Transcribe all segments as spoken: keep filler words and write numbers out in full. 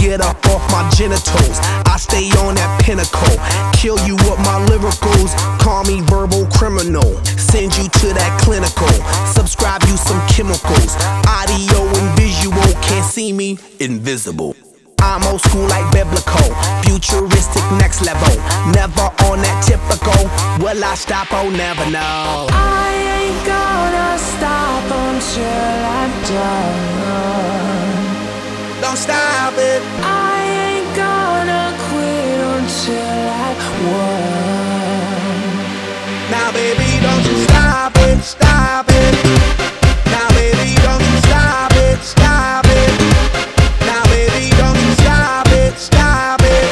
get up off my genitals. I stay on that pinnacle, kill you with my lyricals. Call me verbal criminal, send you to that clinical. Subscribe you some chemicals, audio and visual. Can't see me, invisible. I'm old school like biblical, futuristic next level. Never on that typical, will I stop? Oh, never know. I ain't gonna stop until I'm done. Don't stop it. I ain't gonna quit until I won. Now baby, don't you stop it, stop it. Now baby, don't you stop it, stop it. Now baby, don't you stop it, stop it.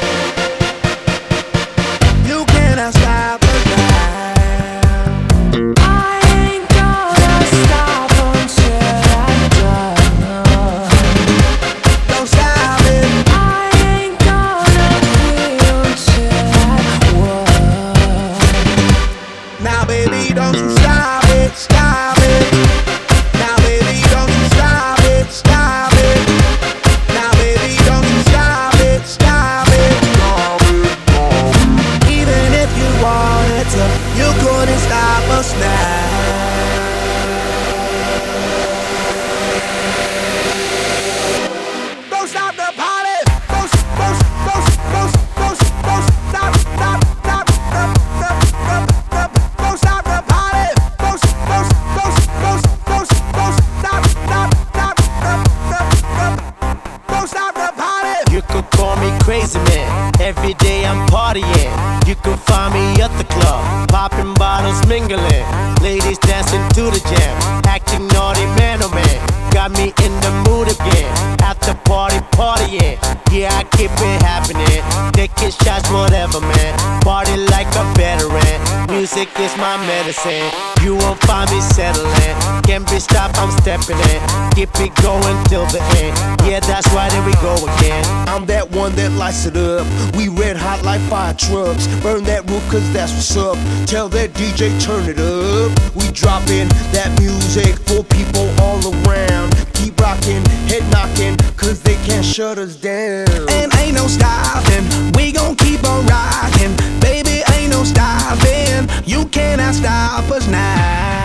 You cannot stop it now. I ain't gonna stop until I'm done. Don't stop it. I ain't gonna quit until I won. Now baby, don't you stop it, stop it. Now baby, don't you stop it, stop it. Now baby, don't you stop it, stop it. Even if you wanted to, you couldn't stop us now. Don't stop the party. Don't, don't, don't, don't, don't, don't stop, stop, stop, stop, stop, stop, stop. Don't stop the party. Don't, don't, don't, don't, don't, don't stop, stop, stop, stop, stop, stop. Don't stop the party. You could call me crazy man, every day I'm partying. You can find me at the club, popping bottles, mingling. Ladies dancing to the jam, acting naughty man oh man. Got me in the mood again, after party partying. Yeah, I keep it happening, taking shots, whatever man. Party like a veteran, music is my medicine. You won't find me settling, can't be stopped, I'm stepping in. Keep it going till the end, yeah that's right, there we go again. I'm that one that lights it up. We red hot like fire trucks. Burn that roof cause that's what's up. Tell that D J turn it up. We dropping that music for people all around. Keep rocking, head knocking, cause they can't shut us down. And ain't no stopping, we gon' keep on rocking. Baby, ain't no stopping, you cannot stop us now.